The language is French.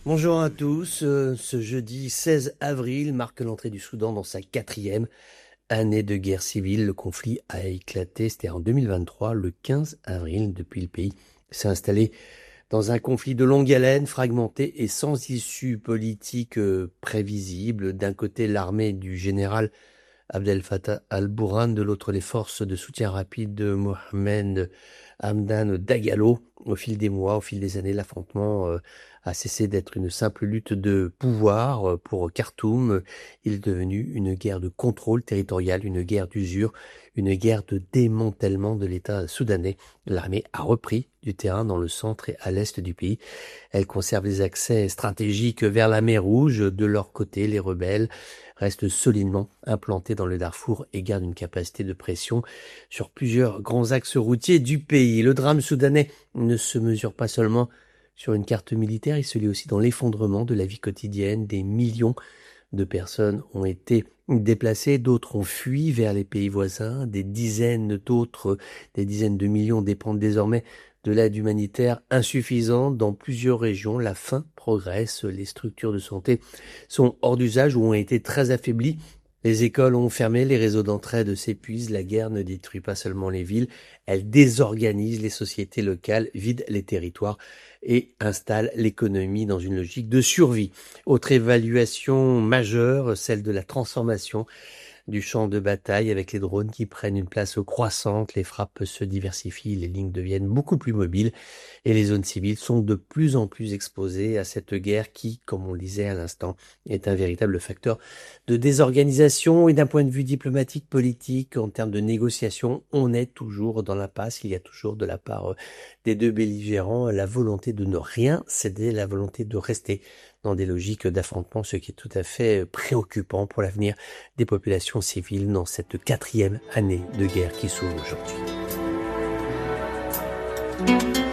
Bonjour à tous. Ce jeudi 16 avril marque l'entrée du Soudan dans sa quatrième année de guerre civile. Le conflit a éclaté, c'était en 2023, le 15 avril. Depuis, le pays s'est installé dans un conflit de longue haleine, fragmenté et sans issue politique prévisible. D'un côté, l'armée du général Abdel Fattah al-Burhan, de l'autre les forces de soutien rapide de Mohamed Hamdan Dagalo. Au fil des mois, au fil des années, l'affrontement a cessé d'être une simple lutte de pouvoir pour Khartoum. Il est devenu une guerre de contrôle territorial, une guerre d'usure, une guerre de démantèlement de l'État soudanais. L'armée a repris du terrain dans le centre et à l'est du pays. Elle conserve les accès stratégiques vers la mer Rouge. De leur côté, les rebelles restent solidement implantés dans le Darfour et gardent une capacité de pression sur plusieurs grands axes routiers du pays. Le drame soudanais ne se mesure pas seulement sur une carte militaire, il se lit aussi dans l'effondrement de la vie quotidienne. Des millions de personnes ont été déplacées, d'autres ont fui vers les pays voisins, des dizaines de millions dépendent désormais de l'aide humanitaire insuffisante dans plusieurs régions. La faim progresse, les structures de santé sont hors d'usage ou ont été très affaiblies. Les écoles ont fermé, les réseaux d'entraide s'épuisent. La guerre ne détruit pas seulement les villes, elle désorganise les sociétés locales, vide les territoires et installe l'économie dans une logique de survie. Autre évaluation majeure, celle de la transformation du champ de bataille avec les drones qui prennent une place croissante, les frappes se diversifient, les lignes deviennent beaucoup plus mobiles et les zones civiles sont de plus en plus exposées à cette guerre qui, comme on le disait à l'instant, est un véritable facteur de désorganisation. Et d'un point de vue diplomatique, politique, en termes de négociation, on est toujours dans l'impasse. Il y a toujours de la part des deux belligérants la volonté de ne rien céder, la volonté de rester dans des logiques d'affrontement, ce qui est tout à fait préoccupant pour l'avenir des populations civiles dans cette quatrième année de guerre qui s'ouvre aujourd'hui.